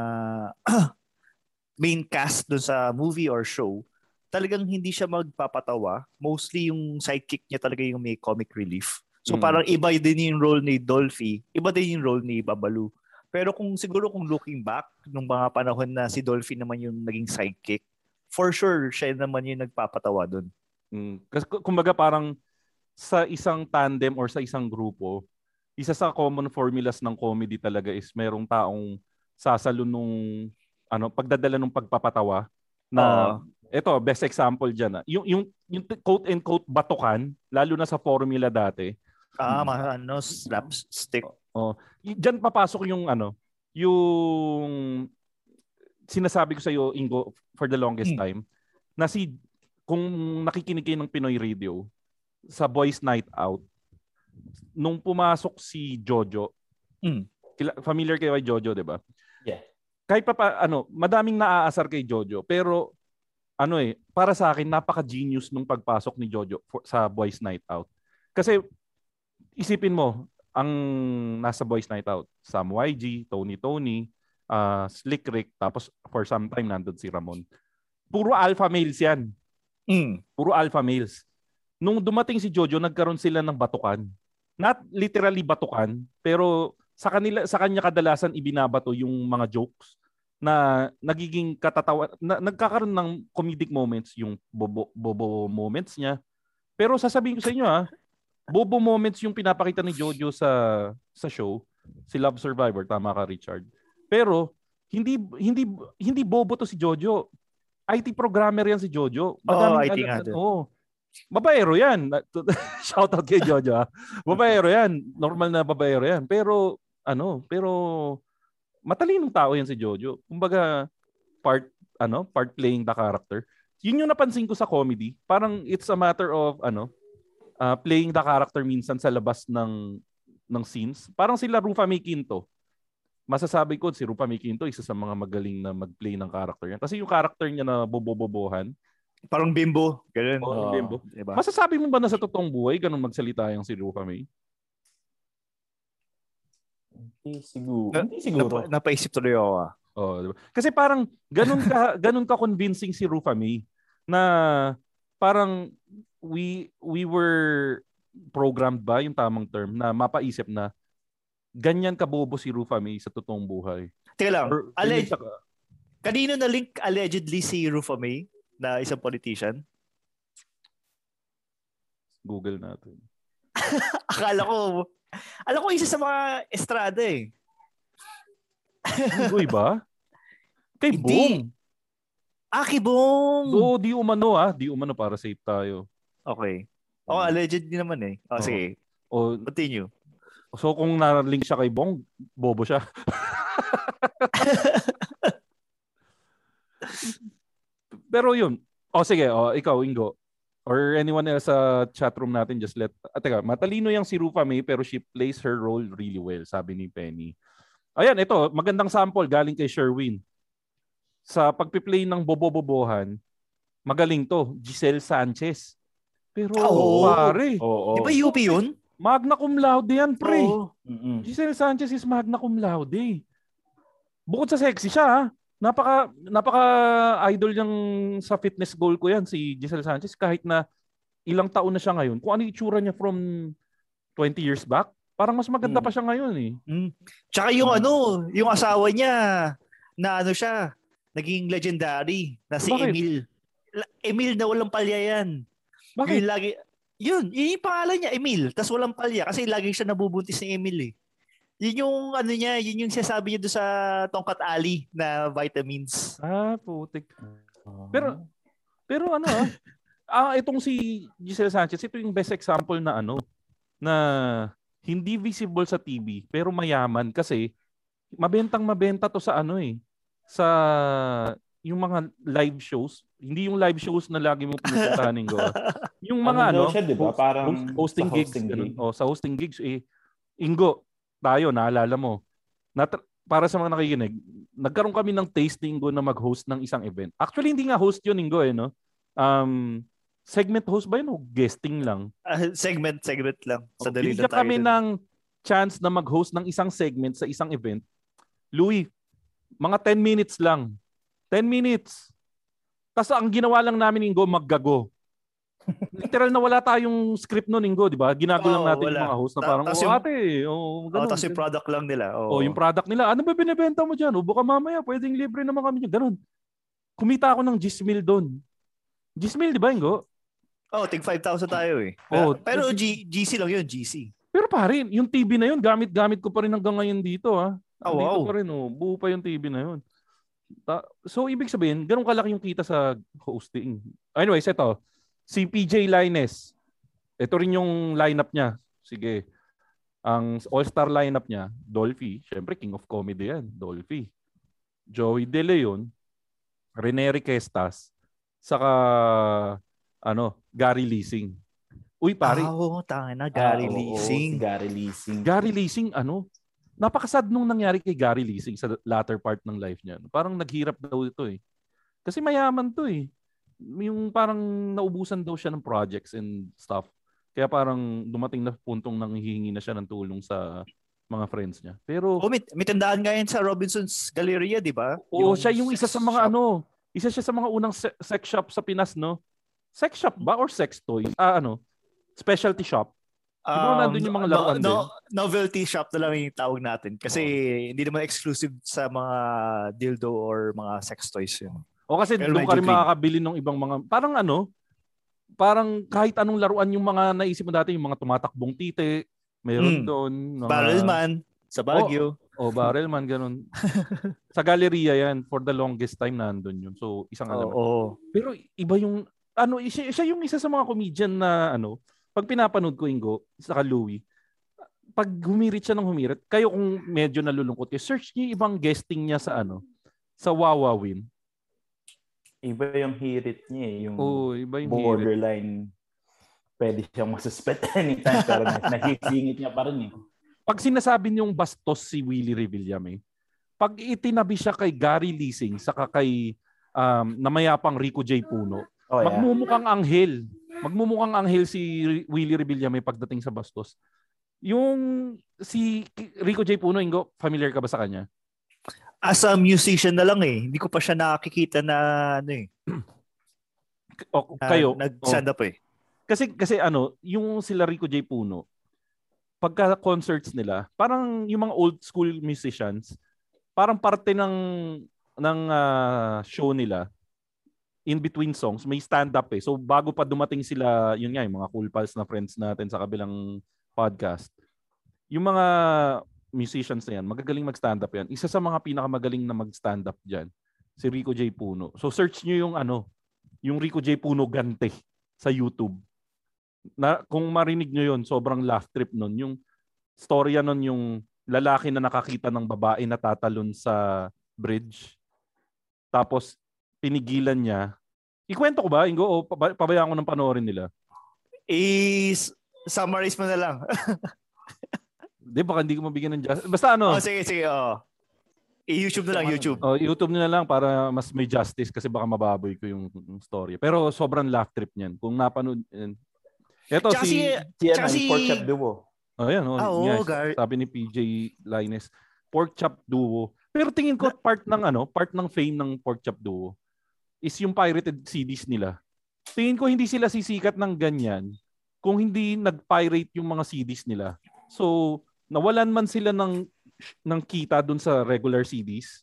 main cast doon sa movie or show, talagang hindi siya magpapatawa. Mostly yung sidekick niya talaga yung may comic relief. So mm. parang iba din yung role ni Dolphy, iba din yung role ni Babalu. Pero kung siguro kung looking back, nung mga panahon na si Dolphy naman yung naging sidekick, for sure siya naman yung nagpapatawa doon. Mm. Kasi kumbaga parang sa isang tandem or sa isang grupo, isa sa common formulas ng comedy talaga is merong taong sasalo nung ano, pagdadala ng pagpapatawa na uh, ito, best example diyan ah. Yung yung yung quote and quote batukan, lalo na sa formula dati. Ah, mga ano, slapstick. Oh, diyan papasok yung ano, yung sinasabi ko sa iyo Ingo for the longest hmm. time na si kung nakikinig kayo ng Pinoy Radio sa Boys Night Out nung pumasok si Jojo. Hmm. Familiar kayo kay Jojo, 'di ba? Yeah. Kahit pa, pa ano, madaming naaasar kay Jojo, pero ano eh, para sa akin napaka-genius nung pagpasok ni Jojo for, sa Boys Night Out. Kasi isipin mo, ang nasa Boys Night Out, Sam Y G, Tony Tony, uh, Slick Rick, tapos for some time nandun si Ramon. Puro alpha males yan. Mm. Puro alpha males. Nung dumating si Jojo, nagkaroon sila ng batukan. Not literally batukan, pero sa kanila sa kanya kadalasan ibinabato yung mga jokes na nagiging katatawa, na, nagkakaroon ng comedic moments, yung bobo, bobo moments niya. Pero sasabihin ko sa inyo ha, bobo moments yung pinapakita ni Jojo sa sa show, si Love Survivor, tama ka Richard. Pero hindi hindi hindi bobo to si Jojo. I T programmer yan si Jojo. Madaming oh, I T nga din. Oh. Babaero yan. Shout out kay Jojo ha. Babaero yan. Normal na babaero yan. Pero ano, pero matalinong tao yan si Jojo. Kumbaga part ano, part playing the character. Yun yung napansin ko sa comedy. Parang it's a matter of ano, uh, playing the character minsan sa labas ng ng scenes. Parang sila Rufa May Quinto. Masasabi ko si Rufa May Quinto isa sa mga magaling na mag-play ng character niya. Kasi yung character niya na bobo-bobohan, parang bimbo, ganun. Oh, uh, bimbo. Diba? Masasabi mo ba na sa totoong buhay ganun magsalita yung si Rufa May? Hindi siguro. Na, Hindi siguro. Nap- napaisip tuloy ako ah. Oh, diba? Kasi parang ganun ka ganun ka convincing si Rufa May na parang we we were programmed ba yung tamang term na mapaisip na ganyan kabobo si Rufa May sa totoong buhay. Teka lang. Or, Alleg- sa... Kanino na link allegedly si Rufa May na isang politician? Google natin. Akala ko alam ko isa sa mga estrada eh. Hindi ba? Kay Bong. Ah, kay Bong. Do, di umano ah. Di umano para safe tayo. Okay. Oh, alleged din naman eh. Oh, oh. Sige. O, continue. So kung na-link siya kay Bong, bobo siya. Pero yun. O sige, o, ikaw, Ingo. Or anyone else sa chat room natin, just let... At teka, matalino yung si Rufa May pero she plays her role really well, sabi ni Penny. Ayan, ito, magandang sample galing kay Sherwin. Sa pagpiplay ng bobo-bobohan, magaling to, Giselle Sanchez. Pero oh, pare, oh, oh. Di ba U P yun? Magna cum laude yan, pre. Oh. Giselle Sanchez is magna cum laude. bukod sa sexy siya, ha? Napaka napaka idol yang sa fitness goal ko yan si Giselle Sanchez kahit na ilang taon na siya ngayon. Kung ano yung itsura niya from twenty years back, parang mas maganda pa siya ngayon eh. Mm. Tsaka yung hmm. ano, yung asawa niya na ano siya, naging legendary na si Bakit? Emil. Emil na walang palya yan. Bakit? Yun lagi Yun, yun yung pangalan niya, Emil. Tas walang palya kasi lagi siya nabubuntis ni Emil eh. Yun yung ano niya, yun yung sinasabi niya doon sa Tongkat Ali na vitamins. Ah, putik. Pero pero ano ah, ah itong si Giselle Sanchez, ito yung best example na ano na hindi visible sa T V pero mayaman kasi mabentang mabenta to sa ano eh sa yung mga live shows, hindi yung live shows na lagi mo pinupuntahanin ko. Yung mga ano, ano siya, diba? host, Parang host, hosting gigs, hosting ganun. gig. Oh, sa hosting gigs eh Ingo, tayo naalala mo. Nat- para sa mga nakikinig, nagkaroon kami ng taste ni Ingo na mag-host ng isang event. Actually hindi nga host 'yun Ingo eh no. Um segment host ba yun o guesting lang? Uh, segment segment lang. Sa oh, Bigyan kami dun. ng chance na mag-host ng isang segment sa isang event. Louie, mga ten minutes lang. ten minutes. Tapos ang ginawa lang namin Ingo, maggago. Literal na wala tayong script noon Ingo, di ba? Ginago oh, lang natin wala. Yung mga host na parang, oh ate, oh, ganun. Oh, tapos yung product lang nila. Oh. oh, yung product nila. Ano ba binibenta mo dyan? O baka mamaya, pwedeng libre naman kami dyan. Ganun. Kumita ako ng Gismil doon. Gismil, di ba Ingo? Oh, tig five thousand tayo eh. Oh, pero G- GC lang yun, G C. Pero pare, yung T V na yun, gamit-gamit ko pa rin hanggang ngayon dito ha. Oh, dito wow. pa rin, oh. Buo pa yung T V na yun. So, ibig sabihin, ganun kalaki yung kita sa hosting. Anyways, ito. Si P J Lainez. Ito rin yung lineup niya. Sige. Ang all-star lineup niya, Dolphy. Siyempre, king of comedy yan. Dolphy. Joey De Leon. Rene Riquestas. Saka, ano, Gary Leasing. Uy, pare. Oo, oh, tanga na. Gary ah, Leasing. Oh, si Gary Leasing. Gary Leasing, ano? Napakasad nung nangyari kay Gary Leasing sa latter part ng life niya. Parang naghirap daw ito eh. Kasi mayaman to eh. Yung parang naubusan daw siya ng projects and stuff. Kaya parang dumating na puntong nanghihingi na siya ng tulong sa mga friends niya. Pero oh, may, may tandaan nga yan sa Robinson's Galleria, di ba? Oo, siya yung isa sa mga shop. ano, isa siya sa mga unang se- sex shop sa Pinas, no? Sex shop ba or sex toy? Ah, ano? Specialty shop. Siguro um, nandun yung mga laruan no, no, novelty shop na lang yung tawag natin. Kasi oh. hindi naman exclusive sa mga dildo or mga sex toys yun. O kasi doon ka rin makakabili ng ibang mga, parang ano, parang kahit anong laruan yung mga naisip mo dati, yung mga tumatakbong tite, mayroon mm. doon. Mga... Barrelman sa Baguio. O, oh, Barrelman, ganun. Sa Galleria yan, for the longest time nandun yun. So, isang alam. Oh, oh. Pero iba yung, ano, siya, siya yung isa sa mga comedian na, ano, pag pinapanood ko Ingo, saka Louie, pag humirit siya ng humirit, kayo kung medyo nalulungkot, eh, search niyo ibang guesting niya sa, ano, sa Wawawin. Iba yung hirit niya eh. Yung oh, iba yung borderline. Hirit. Pwede siyang masuspect anytime pero nahisingit niya pa rin eh. Pag sinasabi niyong bastos si Willie Revillame, pag itinabi siya kay Gary Leasing saka kay um, namayapang Rico J. Puno, oh, yeah. magmumukhang anghel. Magmumukhang anghel si Willie Revillame pagdating sa bastos. Yung si Rico J. Puno, Ingo, familiar ka ba sa kanya? As a musician na lang eh. Hindi ko pa siya nakikita na ano eh. O, kayo. Na, nag-stand up eh. Kasi, kasi ano, yung sila Rico J. Puno, pagka concerts nila, parang yung mga old school musicians, parang parte ng, ng uh, show nila, in between songs, may stand-up eh. So bago pa dumating sila, yun nga, yung mga Cool Pals na friends natin sa kabilang podcast, yung mga musicians na yan, magagaling mag-stand up yan. Isa sa mga pinakamagaling na mag-stand up dyan, si Rico J. Puno. So search nyo yung ano, yung Rico J. Puno Gante sa YouTube. Na, kung marinig nyo yun, sobrang laugh trip nun. Yung storya nun yung lalaki na nakakita ng babae na tatalon sa bridge. Tapos pinigilan niya. Ikwento ko ba, Ingo? O pabayaan ko ng panoorin nila? I-summarize mo na lang. Di, baka hindi ko mabigyan ng justice. Basta ano. Oh, sige, sige. Oh. I-YouTube na lang, YouTube. Oh, YouTube na lang para mas may justice kasi baka mababoy ko yung, yung story. Pero sobrang laugh trip niyan. Kung napanood. Ito tsaka si... Tsaka si... Pork Chop Duo. Oh, yan. Oh, ah, yes. oh, Gar- sabi ni P J Lainez. Pork Chop Duo. Pero tingin ko part ng ano, part ng fame ng Pork Chop Duo is yung pirated C Ds nila. Tingin ko hindi sila sisikat ng ganyan kung hindi nag-pirate yung mga C Ds nila. So, nawalan man sila ng ng kita dun sa regular C Ds.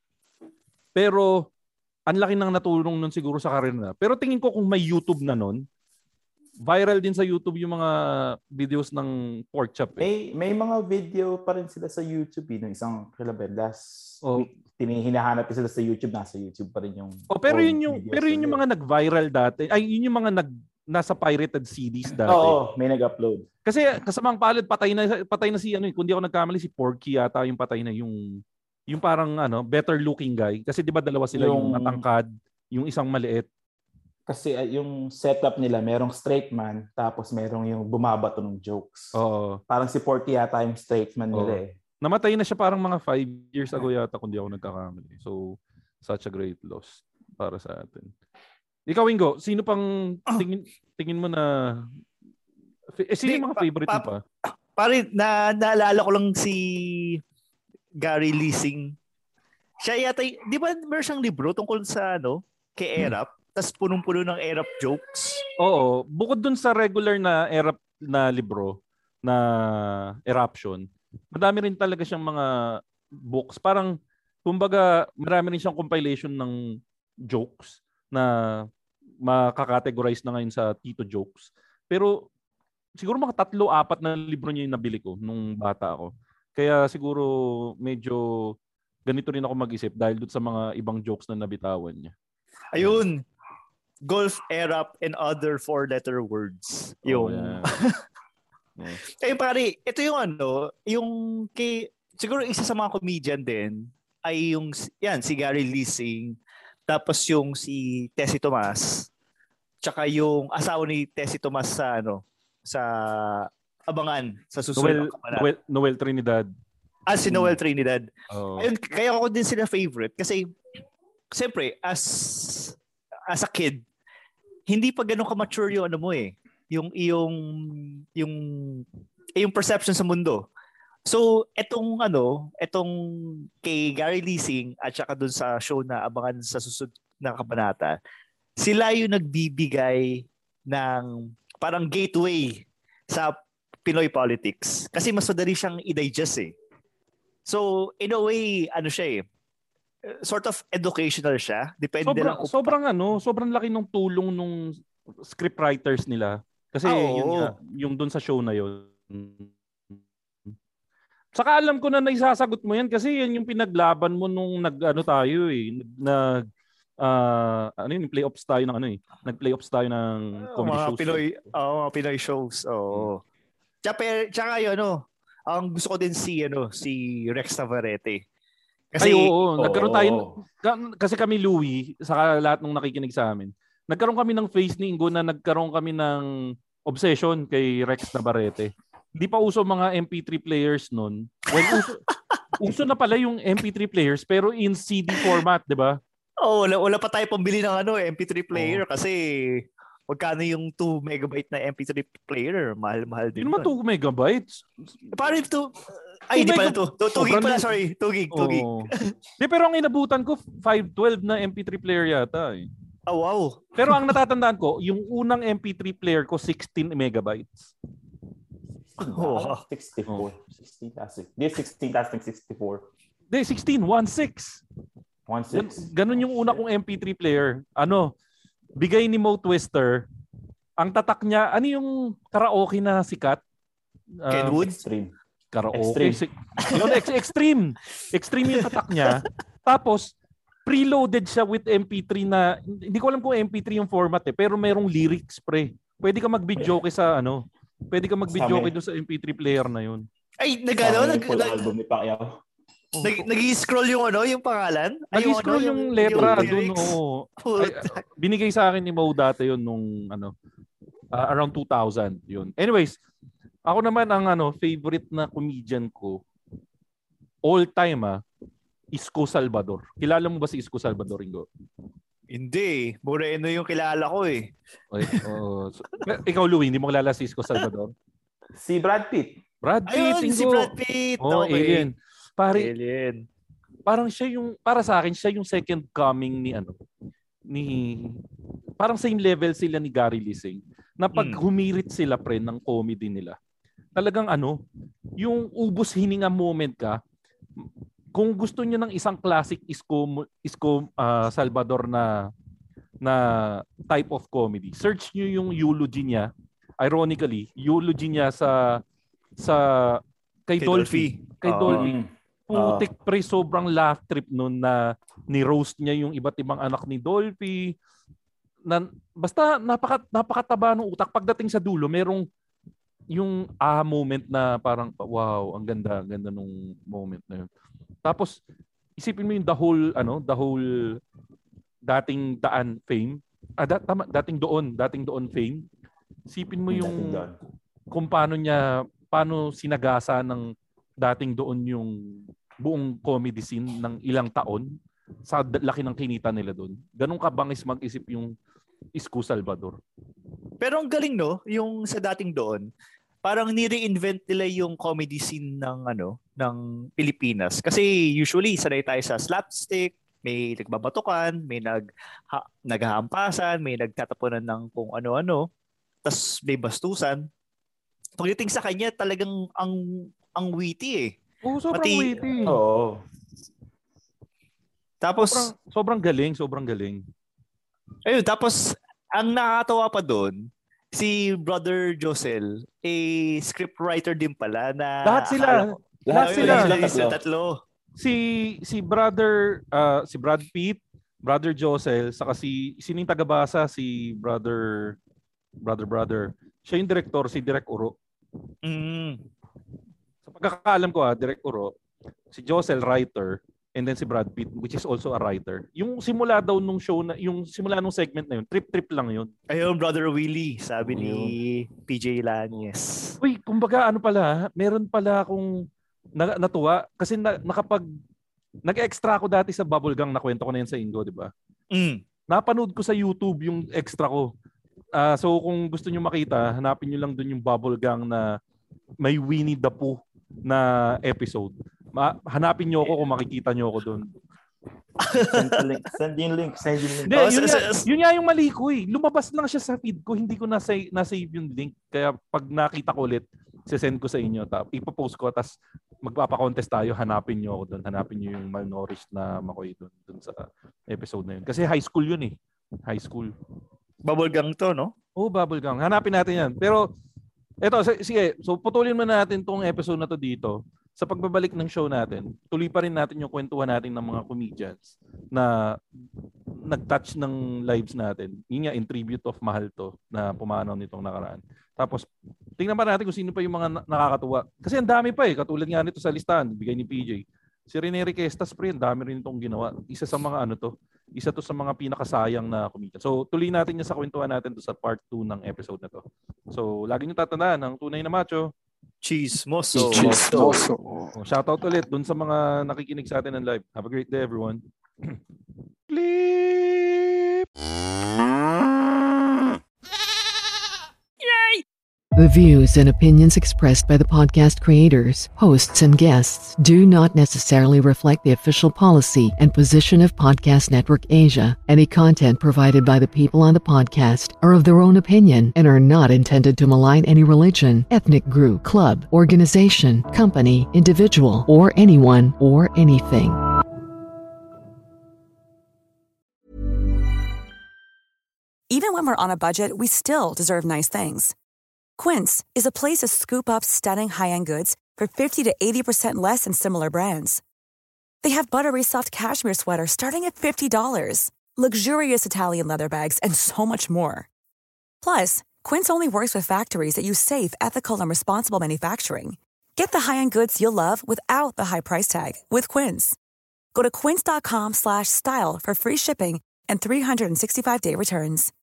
Pero ang laki nang natulong nun siguro sa career na. Pero tingin ko kung may YouTube na nun, viral din sa YouTube yung mga videos ng Pork Chop. May, Eh. may mga video pa rin sila sa YouTube eh, ng isang kailan last oh. week. Hinahanap sila sa YouTube, nasa YouTube pa rin yung oh, pero yun yung pero yun yung mga nag-viral dati. Ay, yun yung mga nag nasa pirated C Ds dati. Oo, may nag-upload. Kasi kasamang palad patay na patay na si ano, kung di ako nagkamali si Porky yata yung patay na yung yung parang ano, better looking guy kasi 'di ba dalawa sila yung, yung matangkad, yung isang maliit. Kasi uh, yung setup nila, merong straight man tapos merong yung bumabato ng jokes. Oo. Parang si Porky yata yung straight man nila eh. Namatay na siya parang mga five years ago yata kung di ako nagkakamali. So, such a great loss para sa atin. Ikaw, Ingo, sino pang tingin, tingin mo na... Eh, sino yung mga favorite mo pa? Pare, na, naalala ko lang si Gary Leasing. Siya yata, di ba meron siyang libro tungkol sa ano, kay Erap? Hmm. Tapos punong-puno ng Erap jokes. Oo. Bukod dun sa regular na Erap na libro, na Eruption, madami rin talaga siyang mga books. Parang, kumbaga, marami rin siyang compilation ng jokes na makakategorize na ngayon sa Tito Jokes. Pero, siguro mga tatlo, apat na libro niya yung nabili ko nung bata ako. Kaya siguro medyo ganito rin ako mag-isip dahil doon sa mga ibang jokes na nabitawan niya. Ayun! Golf, Erap, and other four-letter words. Yung... Oh, yeah. Eh pare, ito yung ano, yung kay siguro isa sa mga comedian din ay yung yan si Gary Leasing, tapos yung si Tessie Tomas, tsaka yung asawa ni Tessie Tomas sa ano, sa Abangan sa susunod Noel, Noel, Noel Trinidad. Ah, si Noel Trinidad. Oh. Ayun, kaya ako din sila favorite kasi siyempre as as a kid, hindi pa ganun ka-mature yung ano mo eh. yung yung yung yung perception sa mundo. So, etong ano, etong kay Gary Leasing at saka dun sa show na Abangan sa susunod na kabanata, sila yung nagbibigay ng parang gateway sa Pinoy politics. Kasi mas madali siyang i-digest eh. So, in a way, ano siya eh, sort of educational siya. Depende sobrang, lang kung... Sobrang ano, sobrang laki ng tulong nung scriptwriters nila. Kasi oh, yun nga, yung dun sa show na yun. Saka alam ko na naisasagot mo yan kasi yan yung pinaglaban mo nung nag-ano tayo eh. Nag, uh, ano yun, playoffs tayo ng ano eh. Nag-playoffs tayo ng comedy mga shows. Pinoy, oh, mga Pinoy shows. Oo. Oh. Tsaka, tsaka yun, ano, ang gusto ko din si, ano, si Rex Navarrete. Kasi, Ay, oo, nagkaroon tayo, kasi kami Louie, saka lahat ng nakikinig sa amin, nagkaroon kami ng face ni Ingo na nagkaroon kami ng obsession kay Rex Navarrete. Hindi pa uso mga M P three players nun. Well, uso, uso na pala yung M P three players pero in C D format, di ba? Oh, wala, wala pa tayo pambili ng ano, M P three player oh. Kasi magkano yung two megabyte na M P three player? Mahal-mahal din. Yun naman two megabytes? Parang ito... Ay, hindi pala to. two gig pala, sorry. two gig, two gig. Di, pero ang inabutan ko, five twelve na M P three player yata eh. Oh, wow. Pero ang natatandaan ko, yung unang M P three player ko, sixteen megabytes. Oh, sixty-four. sixteen tastic. Di sixteen tastic sixty-four. Di, sixteen. one six. one six. Ganun yung una kong M P three player. Ano, bigay ni Mo Twister. Ang tatak niya, ano yung karaoke na sikat? Uh, Kenwood? Extreme. Karaoke. Extreme. Yun, ex- extreme. Extreme yung tatak niya. Tapos, preloaded siya with M P three na, hindi ko alam kung M P three yung format eh, pero merong lyrics pre. Pwede ka mag-videoke sa ano, pwede ka mag-videoke doon sa M P three player na yun. Ay, nagano? Nag, full nag, album ni Pacquiao. Nag, nag-i-scroll yung ano, yung pangalan? Ay, nag-i-scroll yung, ano, yung letra doon, oo. Ay, binigay sa akin ni Mo dati yun nung ano, uh, around two thousand yun. Anyways, ako naman ang ano, favorite na comedian ko all time ah, Isko Salvador. Kilala mo ba si Isko Salvador, Ingo? Hindi. Moreno yung kilala ko eh. Okay, uh, so, ikaw, Louie, hindi mo kilala si Isko Salvador? Si Brad Pitt. Brad Pitt, Ayun, Ingo. si Brad Pitt. Oh, okay. Alien. Pare, Alien. parang siya yung, para sa akin, siya yung second coming ni ano, ni, parang same level sila ni Gary Lising. Na pag humirit sila pre ng comedy nila, talagang ano, yung ubos hininga moment ka, kung gusto niyo ng isang classic Isko, Isko uh, Salvador na na type of comedy, search niyo yung eulogy niya. Ironically, eulogy niya sa sa kay, kay Dolphy. Dolphy. Kay uh, Dolphy. Putik pre, sobrang laugh trip nun na ni-roast niya yung iba't ibang anak ni Dolphy. Na, basta napaka, napakataba ng utak. Pagdating sa dulo, merong yung ah moment na parang wow, ang ganda, ang ganda nung moment na yun. Tapos isipin mo yung the whole ano, the whole dating daan fame. Ah, dat, tama, dating doon, dating doon fame. Isipin mo yung kung paano niya paano sinagasa ng dating doon yung buong comedy scene ng ilang taon sa laki ng kinita nila doon. Ganun ka bangis mag-isip yung Isko Salvador. Pero ang galing no, yung sa dating doon, parang ni-reinvent nila yung comedy scene ng ano, ng Pilipinas. Kasi usually sanay tayo sa slapstick, may nagbabatukan, may nag ha, naghahampasan, may nagtatapunan ng kung ano-ano, tas may bastusan. Pagdating sa kanya, talagang ang ang witty eh. Oo, sobrang Pati, witty. Oo. Tapos sobrang, sobrang galing, sobrang galing. Ayun, tapos ang nakakatawa pa doon, si Brother Josel, eh scriptwriter din pala na lahat sila. Akala, lahat ayun, sila. sila tatlo. tatlo. Si si Brother uh, si Brad Pitt, Brother Josel, saka si sining tagabasa si Brother Brother Brother. Siya yung director, si Direk Uro. Mm. Sa pagkakaalam ko ah, Direk Uro, si Josel writer, and then si Brad Pitt, which is also a writer. Yung simula daw nung show na, yung simula nung segment na yun, trip-trip lang yun. Ayun, Brother Willie, sabi Ayun. ni P J Lanyes. Uy, kumbaga ano pala, meron pala akong na, natuwa kasi na, nakapag nag-extra ako dati sa Bubblegang, na kwento ko na yan sa Ingo, di ba? Mm. Napanood ko sa YouTube yung extra ko. Uh, so kung gusto nyo makita, hanapin nyo lang dun yung Bubblegang na may Winnie the Pooh na episode. Ma- hanapin nyo ako kung makikita nyo ako dun. Send the link. Send yung link. Send yung link. De, oh, yun, nga, yun nga yung mali ko eh. Lumabas lang siya sa feed ko. Hindi ko na-save, na-save yung link. Kaya pag nakita ko ulit, sisend ko sa inyo. Tap, ipopost ko. Tapos magpapakontest tayo. Hanapin nyo ako dun. Hanapin nyo yung malnourished na makoy dun, dun sa episode na yun. Kasi high school yun eh. High school. Bubblegang to, no? Oo, oh, Bubblegang. Hanapin natin yan. Pero, eto, sige. So, putulin mo na natin tong episode na to dito. Sa pagbabalik ng show natin, tuloy pa rin natin yung kwentuhan natin ng mga comedians na nag-touch ng lives natin. Yun nga, in tribute of Mahal to na pumanaw nitong nakaraan. Tapos, tingnan pa natin kung sino pa yung mga nakakatuwa. Kasi ang dami pa eh. Katulad nga nito sa listahan, bigay ni P J. Si Rene Riquestas, pre, ang dami rin itong ginawa. Isa sa mga ano to, isa to sa mga pinakasayang na comedian. So, tuloy natin yan sa kwentuhan natin to sa part two ng episode na to. So, lagi nyo tatandaan, ang tunay na macho, Chismoso. Chismoso. Oh, shoutout ulit dun sa mga nakikinig sa atin ng live. Have a great day, everyone. Bleep! Yay! The views and opinions expressed by the podcast creators, hosts, and guests do not necessarily reflect the official policy and position of Podcast Network Asia. Any content provided by the people on the podcast are of their own opinion and are not intended to malign any religion, ethnic group, club, organization, company, individual, or anyone or anything. Even when we're on a budget, we still deserve nice things. Quince is a place to scoop up stunning high-end goods for fifty to eighty percent less than similar brands. They have buttery soft cashmere sweaters starting at fifty dollars, luxurious Italian leather bags, and so much more. Plus, Quince only works with factories that use safe, ethical, and responsible manufacturing. Get the high-end goods you'll love without the high price tag with Quince. Go to quince.com slash style for free shipping and three sixty-five day returns.